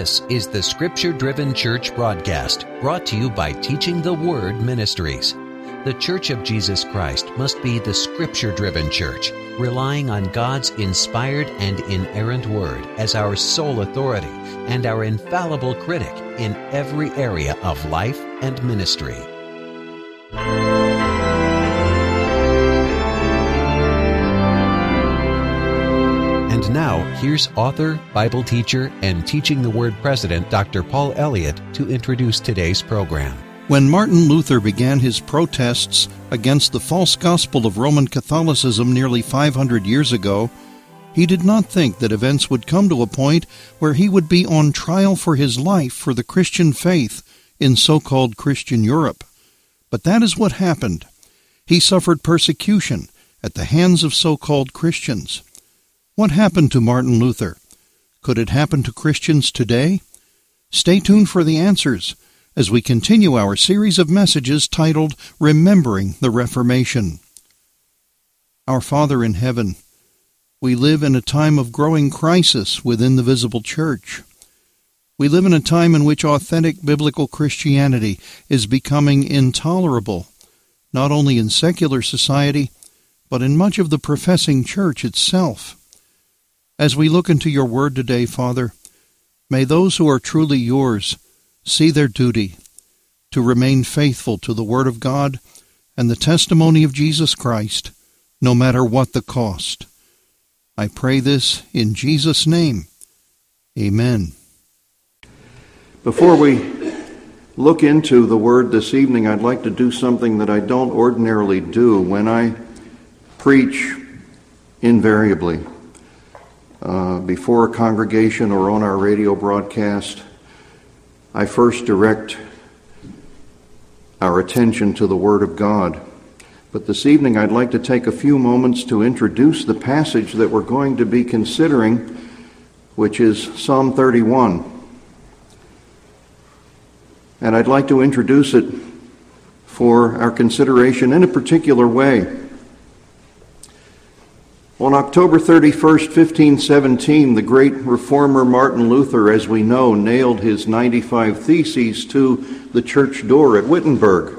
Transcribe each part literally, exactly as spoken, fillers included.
This is the Scripture-Driven Church broadcast, brought to you by Teaching the Word Ministries. The Church of Jesus Christ must be the Scripture-Driven Church, relying on God's inspired and inerrant Word as our sole authority and our infallible critic in every area of life and ministry. And now, here's author, Bible teacher, and Teaching the Word president, Doctor Paul Elliott, to introduce today's program. When Martin Luther began his protests against the false gospel of Roman Catholicism nearly five hundred years ago, he did not think that events would come to a point where he would be on trial for his life for the Christian faith in so-called Christian Europe. But that is what happened. He suffered persecution at the hands of so-called Christians. What happened to Martin Luther? Could it happen to Christians today? Stay tuned for the answers as we continue our series of messages titled Remembering the Reformation. Our Father in heaven, we live in a time of growing crisis within the visible church. We live in a time in which authentic biblical Christianity is becoming intolerable, not only in secular society, but in much of the professing church itself. As we look into your word today, Father, may those who are truly yours see their duty to remain faithful to the Word of God and the testimony of Jesus Christ, no matter what the cost. I pray this in Jesus' name. Amen. Before we look into the Word this evening, I'd like to do something that I don't ordinarily do when I preach invariably. Uh, before a congregation or on our radio broadcast, I first direct our attention to the Word of God. But this evening I'd like to take a few moments to introduce the passage that we're going to be considering, which is Psalm thirty-one. And I'd like to introduce it for our consideration in a particular way. On October thirty-first, fifteen seventeen, the great reformer Martin Luther, as we know, nailed his ninety-five Theses to the church door at Wittenberg.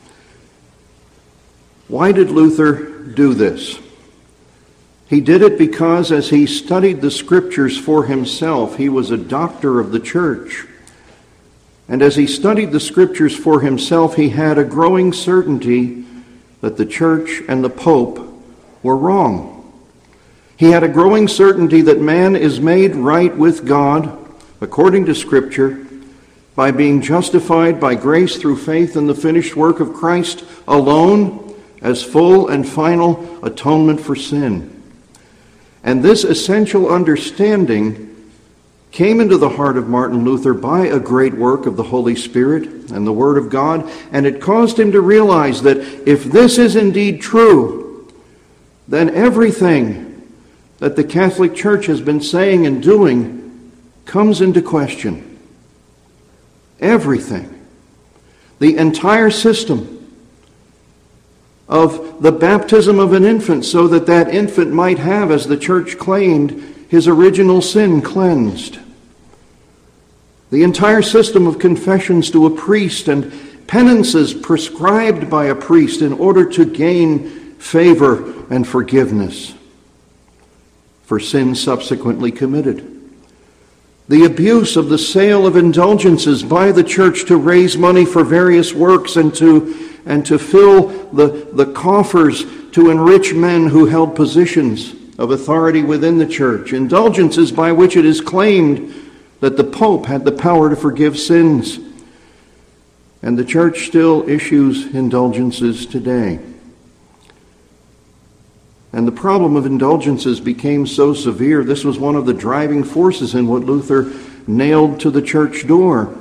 Why did Luther do this? He did it because as he studied the Scriptures for himself, he was a doctor of the church. And as he studied the Scriptures for himself, he had a growing certainty that the church and the Pope were wrong. He had a growing certainty that man is made right with God, according to Scripture, by being justified by grace through faith in the finished work of Christ alone as full and final atonement for sin. And this essential understanding came into the heart of Martin Luther by a great work of the Holy Spirit and the Word of God, and it caused him to realize that if this is indeed true, then everything that the Catholic Church has been saying and doing comes into question. Everything. The entire system of the baptism of an infant so that that infant might have, as the Church claimed, his original sin cleansed. The entire system of confessions to a priest and penances prescribed by a priest in order to gain favor and forgiveness for sins subsequently committed. The abuse of the sale of indulgences by the church to raise money for various works and to and to fill the, the coffers to enrich men who held positions of authority within the church. Indulgences by which it is claimed that the Pope had the power to forgive sins. And the church still issues indulgences today. And the problem of indulgences became so severe, this was one of the driving forces in what Luther nailed to the church door.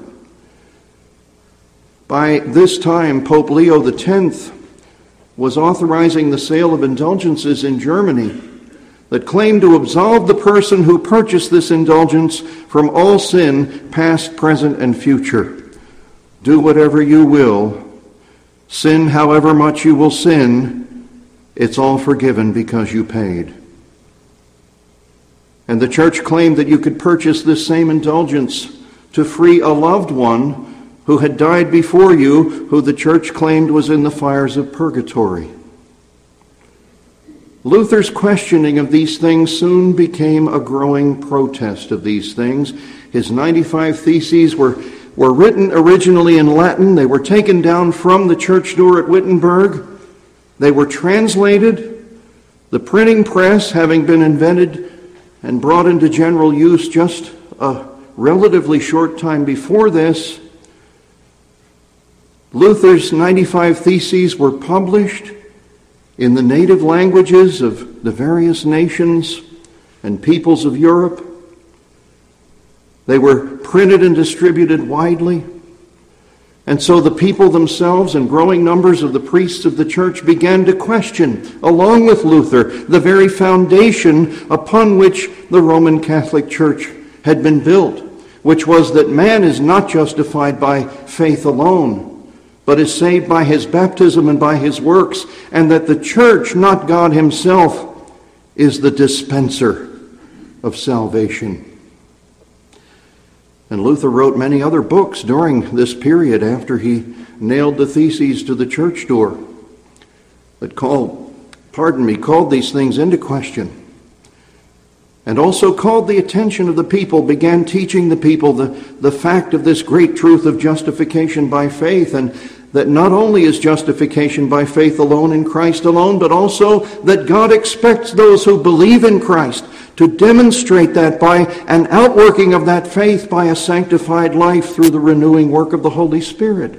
By this time, Pope Leo the tenth was authorizing the sale of indulgences in Germany that claimed to absolve the person who purchased this indulgence from all sin, past, present, and future. Do whatever you will, sin however much you will sin, it's all forgiven because you paid. And the church claimed that you could purchase this same indulgence to free a loved one who had died before you, who the church claimed was in the fires of purgatory. Luther's questioning of these things soon became a growing protest of these things. His ninety-five Theses were, were written originally in Latin. They were taken down from the church door at Wittenberg. They were translated, the printing press having been invented and brought into general use just a relatively short time before this. Luther's ninety-five Theses were published in the native languages of the various nations and peoples of Europe. They were printed and distributed widely. And so the people themselves and growing numbers of the priests of the church began to question, along with Luther, the very foundation upon which the Roman Catholic Church had been built, which was that man is not justified by faith alone, but is saved by his baptism and by his works, and that the church, not God himself, is the dispenser of salvation. And Luther wrote many other books during this period after he nailed the Theses to the church door that called, pardon me, called these things into question, and also called the attention of the people, began teaching the people the, the fact of this great truth of justification by faith, and that not only is justification by faith alone in Christ alone, but also that God expects those who believe in Christ to demonstrate that by an outworking of that faith by a sanctified life through the renewing work of the Holy Spirit.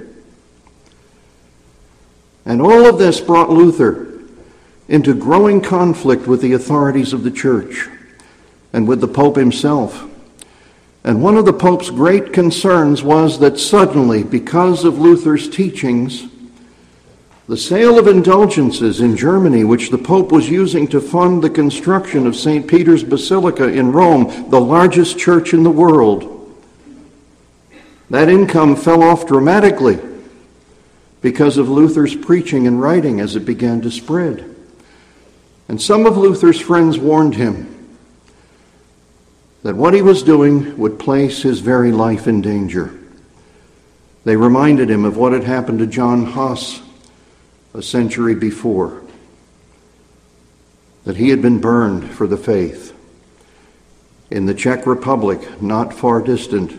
And all of this brought Luther into growing conflict with the authorities of the church and with the Pope himself. And one of the Pope's great concerns was that suddenly, because of Luther's teachings, the sale of indulgences in Germany, which the Pope was using to fund the construction of Saint Peter's Basilica in Rome, the largest church in the world, that income fell off dramatically because of Luther's preaching and writing as it began to spread. And some of Luther's friends warned him that what he was doing would place his very life in danger. They reminded him of what had happened to John Huss a century before, that he had been burned for the faith in the Czech Republic, not far distant.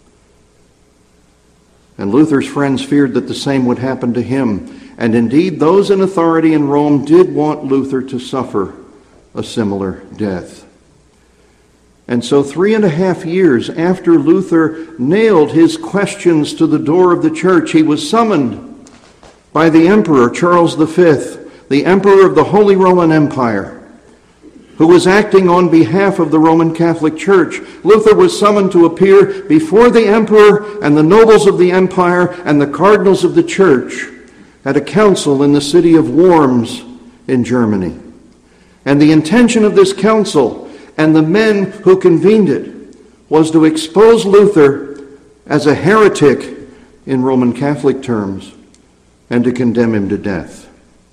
And Luther's friends feared that the same would happen to him. And indeed, those in authority in Rome did want Luther to suffer a similar death. And so three and a half years after Luther nailed his questions to the door of the church, he was summoned by the Emperor Charles the Fifth, the Emperor of the Holy Roman Empire, who was acting on behalf of the Roman Catholic Church. Luther was summoned to appear before the Emperor and the nobles of the empire and the cardinals of the church at a council in the city of Worms in Germany. And the intention of this council and the men who convened it was to expose Luther as a heretic in Roman Catholic terms and to condemn him to death.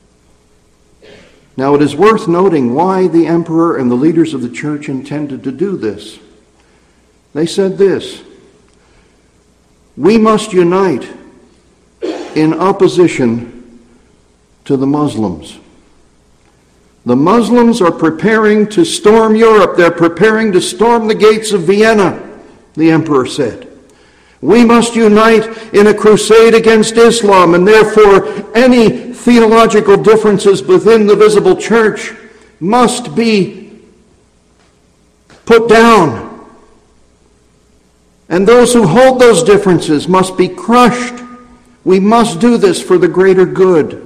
Now, it is worth noting why the emperor and the leaders of the church intended to do this. They said this: we must unite in opposition to the Muslims. The Muslims are preparing to storm Europe. They're preparing to storm the gates of Vienna, the emperor said. We must unite in a crusade against Islam, and therefore any theological differences within the visible church must be put down. And those who hold those differences must be crushed. We must do this for the greater good.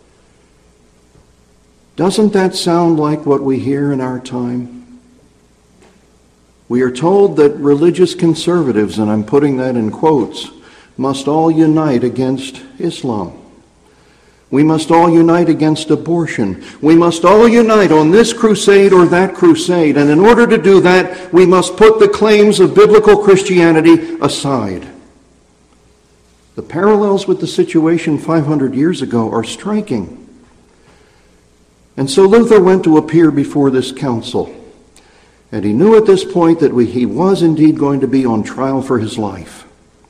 Doesn't that sound like what we hear in our time? We are told that religious conservatives, and I'm putting that in quotes, must all unite against Islam. We must all unite against abortion. We must all unite on this crusade or that crusade. And in order to do that, we must put the claims of biblical Christianity aside. The parallels with the situation five hundred years ago are striking. And so Luther went to appear before this council. And he knew at this point that we, he was indeed going to be on trial for his life.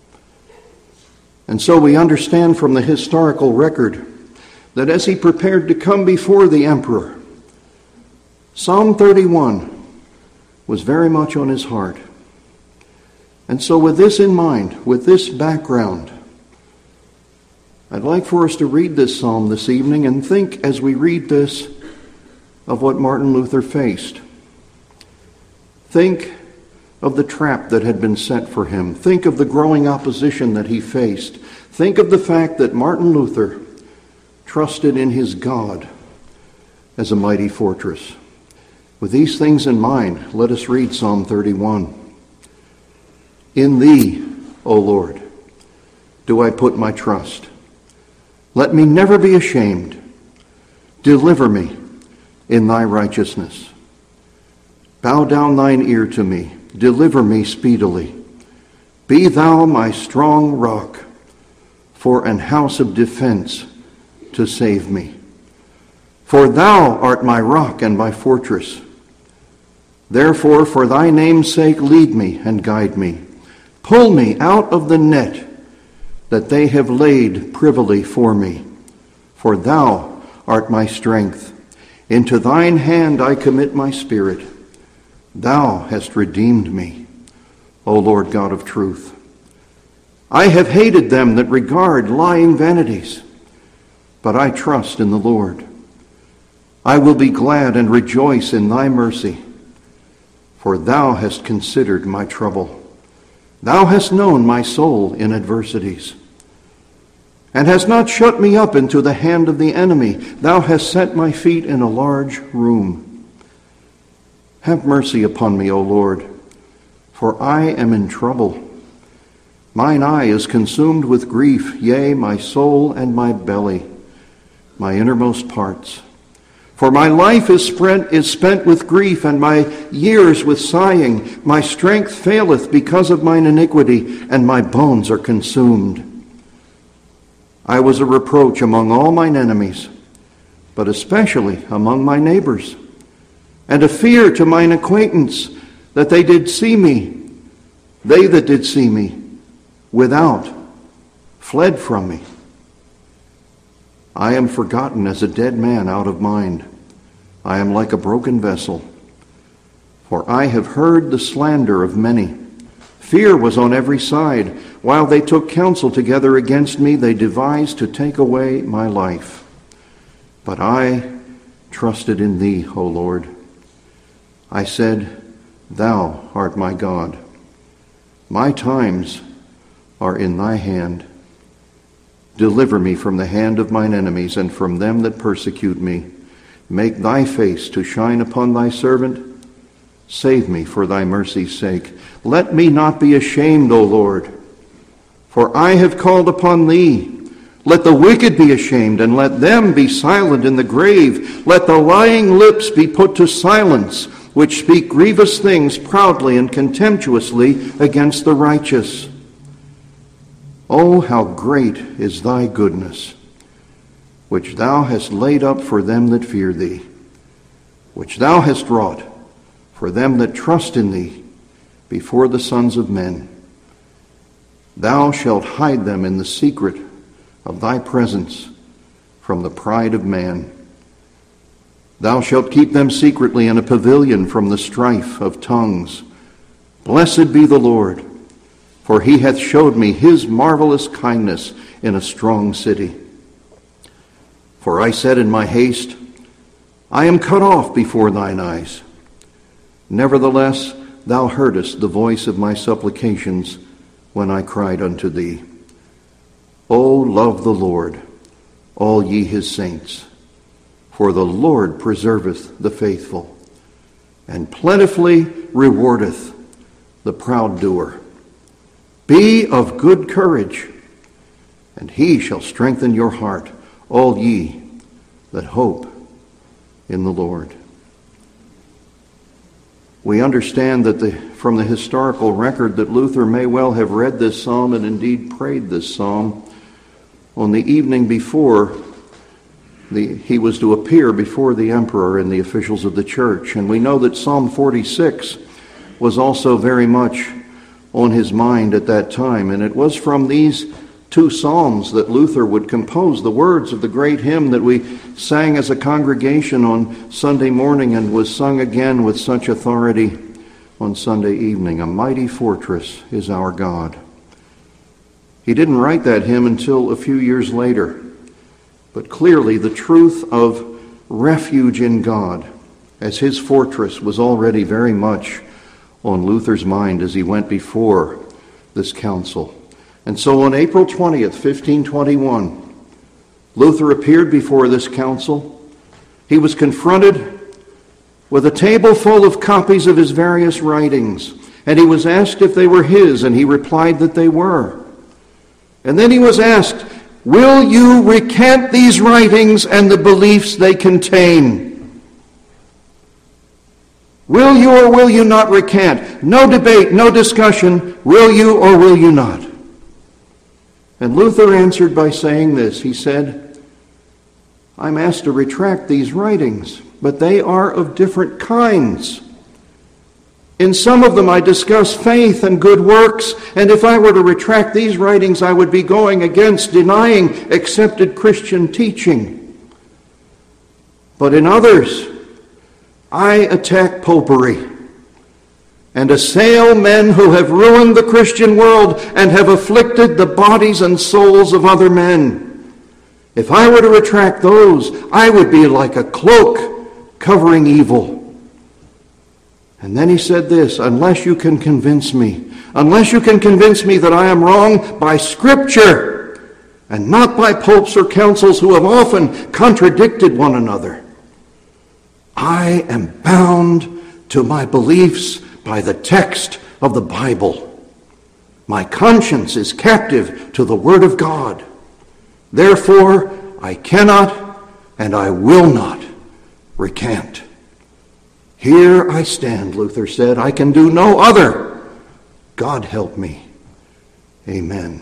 And so we understand from the historical record that as he prepared to come before the emperor, Psalm thirty-one was very much on his heart. And so with this in mind, with this background, I'd like for us to read this psalm this evening and think as we read this of what Martin Luther faced. Think of the trap that had been set for him. Think of the growing opposition that he faced. Think of the fact that Martin Luther trusted in his God as a mighty fortress. With these things in mind, let us read Psalm thirty-one. In thee, O Lord, do I put my trust. Let me never be ashamed. Deliver me in thy righteousness. Bow down thine ear to me. Deliver me speedily. Be thou my strong rock, for an house of defense to save me. For thou art my rock and my fortress. Therefore, for thy name's sake, lead me and guide me. Pull me out of the net that they have laid privily for me. For thou art my strength. Into thine hand I commit my spirit. Thou hast redeemed me, O Lord God of truth. I have hated them that regard lying vanities, but I trust in the Lord. I will be glad and rejoice in thy mercy, for thou hast considered my trouble. Thou hast known my soul in adversities, and hast not shut me up into the hand of the enemy. Thou hast set my feet in a large room. Have mercy upon me, O Lord, for I am in trouble. Mine eye is consumed with grief, yea, my soul and my belly, my innermost parts. For my life is spent, is spent with grief, and my years with sighing. My strength faileth because of mine iniquity, and my bones are consumed. I was a reproach among all mine enemies, but especially among my neighbors, and a fear to mine acquaintance, that they did see me, they that did see me, without, fled from me. I am forgotten as a dead man out of mind. I am like a broken vessel. For I have heard the slander of many. Fear was on every side. While they took counsel together against me, they devised to take away my life. But I trusted in thee, O Lord. I said, thou art my God. My times are in thy hand. Deliver me from the hand of mine enemies and from them that persecute me. Make thy face to shine upon thy servant. Save me for thy mercy's sake. Let me not be ashamed, O Lord, for I have called upon thee. Let the wicked be ashamed, and let them be silent in the grave. Let the lying lips be put to silence, which speak grievous things proudly and contemptuously against the righteous. Oh, how great is thy goodness, which thou hast laid up for them that fear thee, which thou hast wrought for them that trust in thee before the sons of men. Thou shalt hide them in the secret of thy presence from the pride of man. Thou shalt keep them secretly in a pavilion from the strife of tongues. Blessed be the Lord, for he hath showed me his marvelous kindness in a strong city. For I said in my haste, I am cut off before thine eyes. Nevertheless, thou heardest the voice of my supplications when I cried unto thee. O love the Lord, all ye his saints, for the Lord preserveth the faithful, and plentifully rewardeth the proud doer. Be of good courage, and he shall strengthen your heart, all ye that hope in the Lord. We understand that the, from the historical record that Luther may well have read this psalm and indeed prayed this psalm on the evening before the, he was to appear before the emperor and the officials of the church. And we know that Psalm forty-six was also very much on his mind at that time. And it was from these two psalms that Luther would compose the words of the great hymn that we sang as a congregation on Sunday morning and was sung again with such authority on Sunday evening. A mighty fortress is our God. He didn't write that hymn until a few years later, but clearly the truth of refuge in God as his fortress was already very much on Luther's mind as he went before this council. And so on April twentieth, fifteen twenty-one, Luther appeared before this council. He was confronted with a table full of copies of his various writings, and he was asked if they were his, and he replied that they were. And then he was asked, "Will you recant these writings and the beliefs they contain? Will you or will you not recant? No debate, no discussion. Will you or will you not?" And Luther answered by saying this. He said, "I'm asked to retract these writings, but they are of different kinds. In some of them I discuss faith and good works, and if I were to retract these writings, I would be going against denying accepted Christian teaching. But in others, I attack popery and assail men who have ruined the Christian world and have afflicted the bodies and souls of other men. If I were to retract those, I would be like a cloak covering evil." And then he said this, "Unless you can convince me, unless you can convince me that I am wrong by Scripture and not by popes or councils who have often contradicted one another, I am bound to my beliefs by the text of the Bible. My conscience is captive to the Word of God. Therefore, I cannot and I will not recant." "Here I stand," Luther said. "I can do no other. God help me. Amen."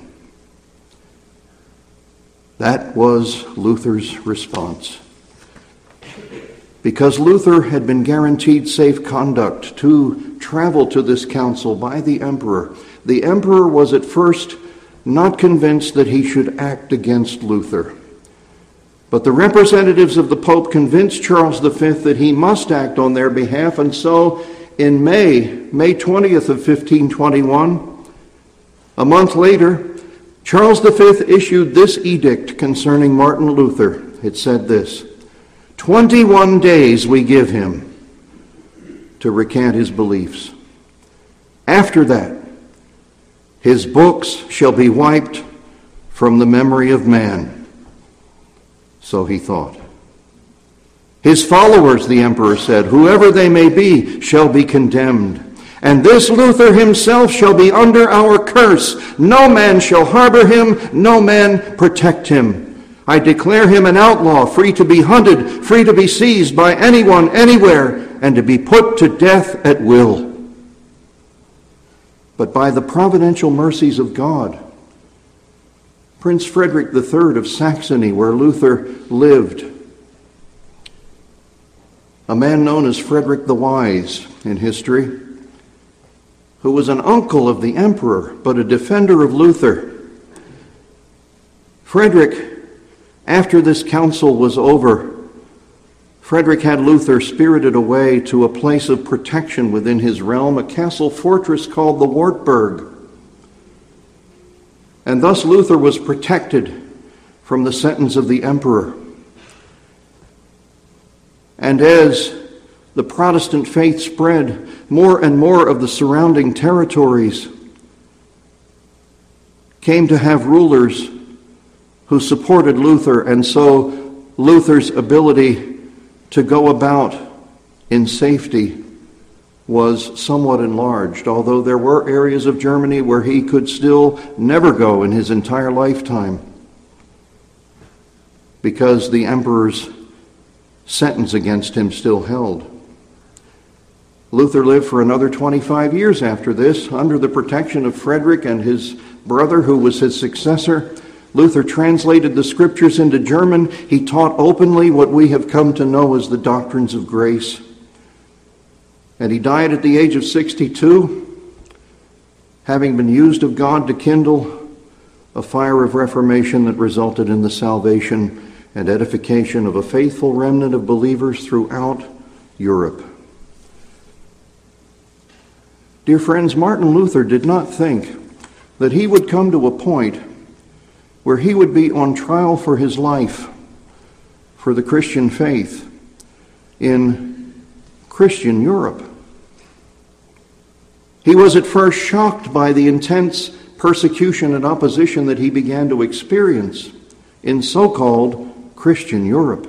That was Luther's response. Because Luther had been guaranteed safe conduct to travel to this council by the emperor, the emperor was at first not convinced that he should act against Luther. But the representatives of the Pope convinced Charles the Fifth that he must act on their behalf, and so in May, May twentieth of fifteen twenty-one, a month later, Charles the Fifth issued this edict concerning Martin Luther. It said this, twenty-one days we give him to recant his beliefs. After that, his books shall be wiped from the memory of man. So he thought. His followers, the emperor said, whoever they may be, shall be condemned. And this Luther himself shall be under our curse. No man shall harbor him, no man protect him. I declare him an outlaw, free to be hunted, free to be seized by anyone, anywhere, and to be put to death at will. But by the providential mercies of God, Prince Frederick the Third of Saxony, where Luther lived, a man known as Frederick the Wise in history, who was an uncle of the emperor, but a defender of Luther. Frederick, after this council was over, Frederick had Luther spirited away to a place of protection within his realm, a castle fortress called the Wartburg. And thus Luther was protected from the sentence of the emperor. And as the Protestant faith spread, more and more of the surrounding territories came to have rulers who supported Luther, and so Luther's ability to go about in safety was somewhat enlarged, although there were areas of Germany where he could still never go in his entire lifetime because the emperor's sentence against him still held. Luther lived for another twenty-five years after this under the protection of Frederick and his brother, who was his successor, Luther translated the Scriptures into German. He taught openly what we have come to know as the doctrines of grace. And he died at the age of sixty-two, having been used of God to kindle a fire of reformation that resulted in the salvation and edification of a faithful remnant of believers throughout Europe. Dear friends, Martin Luther did not think that he would come to a point where he would be on trial for his life for the Christian faith in Christian Europe. He was at first shocked by the intense persecution and opposition that he began to experience in so-called Christian Europe.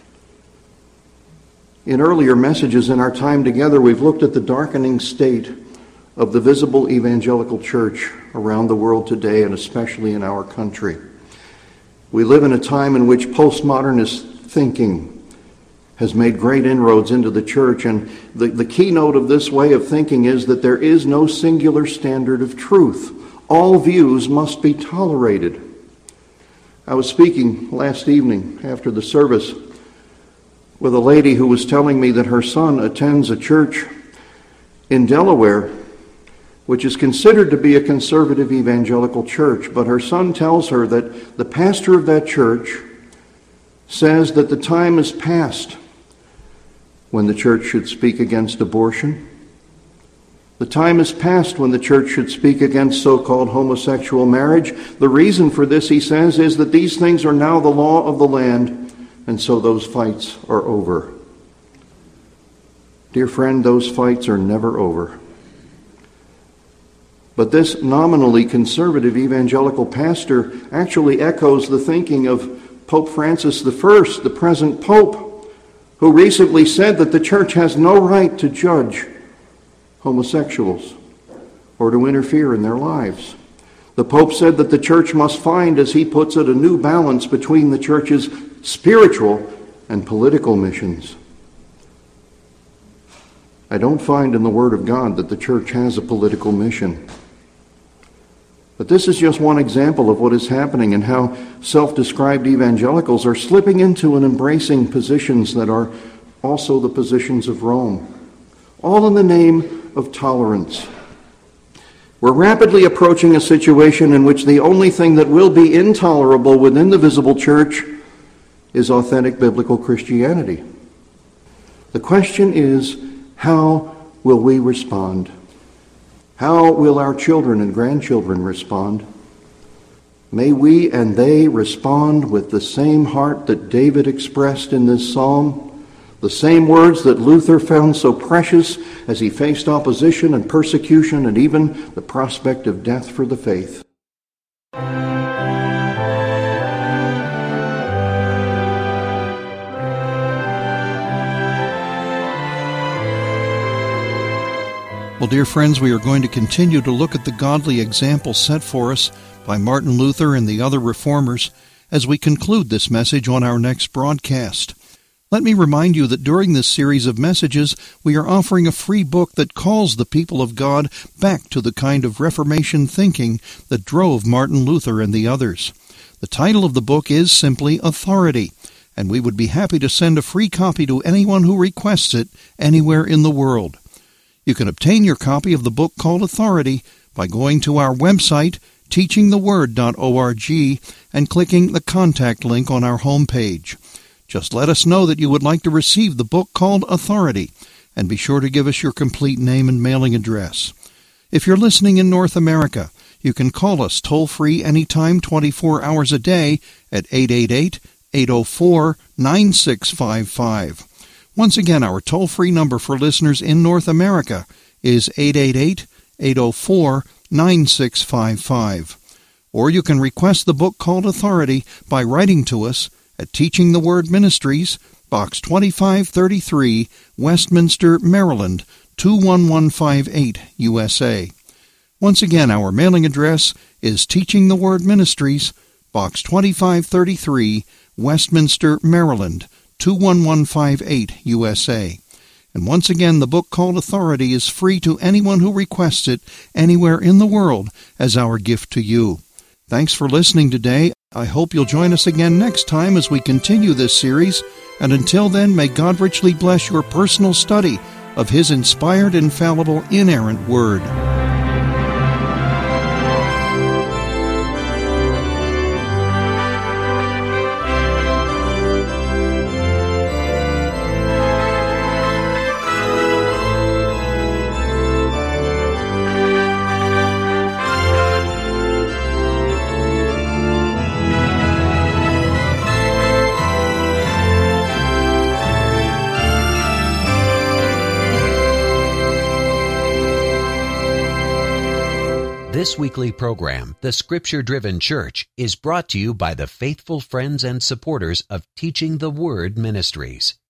In earlier messages in our time together, we've looked at the darkening state of the visible evangelical church around the world today, and especially in our country. We live in a time in which postmodernist thinking has made great inroads into the church, and the, the keynote of this way of thinking is that there is no singular standard of truth. All views must be tolerated. I was speaking last evening after the service with a lady who was telling me that her son attends a church in Delaware which is considered to be a conservative evangelical church, but her son tells her that the pastor of that church says that the time is past when the church should speak against abortion. The time is past when the church should speak against so-called homosexual marriage. The reason for this, he says, is that these things are now the law of the land, and so those fights are over. Dear friend, those fights are never over. But this nominally conservative evangelical pastor actually echoes the thinking of Pope Francis the First, the present Pope, who recently said that the church has no right to judge homosexuals or to interfere in their lives. The Pope said that the church must find, as he puts it, a new balance between the church's spiritual and political missions. I don't find in the Word of God that the church has a political mission. But this is just one example of what is happening and how self-described evangelicals are slipping into and embracing positions that are also the positions of Rome, all in the name of tolerance. We're rapidly approaching a situation in which the only thing that will be intolerable within the visible church is authentic biblical Christianity. The question is, how will we respond? How will our children and grandchildren respond? May we and they respond with the same heart that David expressed in this psalm, the same words that Luther found so precious as he faced opposition and persecution and even the prospect of death for the faith. Well, dear friends, we are going to continue to look at the godly example set for us by Martin Luther and the other reformers as we conclude this message on our next broadcast. Let me remind you that during this series of messages, we are offering a free book that calls the people of God back to the kind of Reformation thinking that drove Martin Luther and the others. The title of the book is simply Authority, and we would be happy to send a free copy to anyone who requests it anywhere in the world. You can obtain your copy of the book called Authority by going to our website, teaching the word dot org, and clicking the contact link on our homepage. Just let us know that you would like to receive the book called Authority, and be sure to give us your complete name and mailing address. If you're listening in North America, you can call us toll-free anytime, twenty-four hours a day at eight eight eight, eight oh four, nine six five five. Once again, our toll-free number for listeners in North America is eight eight eight, eight oh four, nine six five five. Or you can request the book called Authority by writing to us at Teaching the Word Ministries, Box twenty-five thirty-three, Westminster, Maryland, two one one five eight, U S A. Once again, our mailing address is Teaching the Word Ministries, Box twenty-five thirty-three, Westminster, Maryland, two one one five eight, U S A. And once again, the book called Authority is free to anyone who requests it anywhere in the world as our gift to you. Thanks for listening today. I hope you'll join us again next time as we continue this series, and until then, may God richly bless your personal study of His inspired, infallible, inerrant Word. This weekly program, The Scripture-Driven Church, is brought to you by the faithful friends and supporters of Teaching the Word Ministries.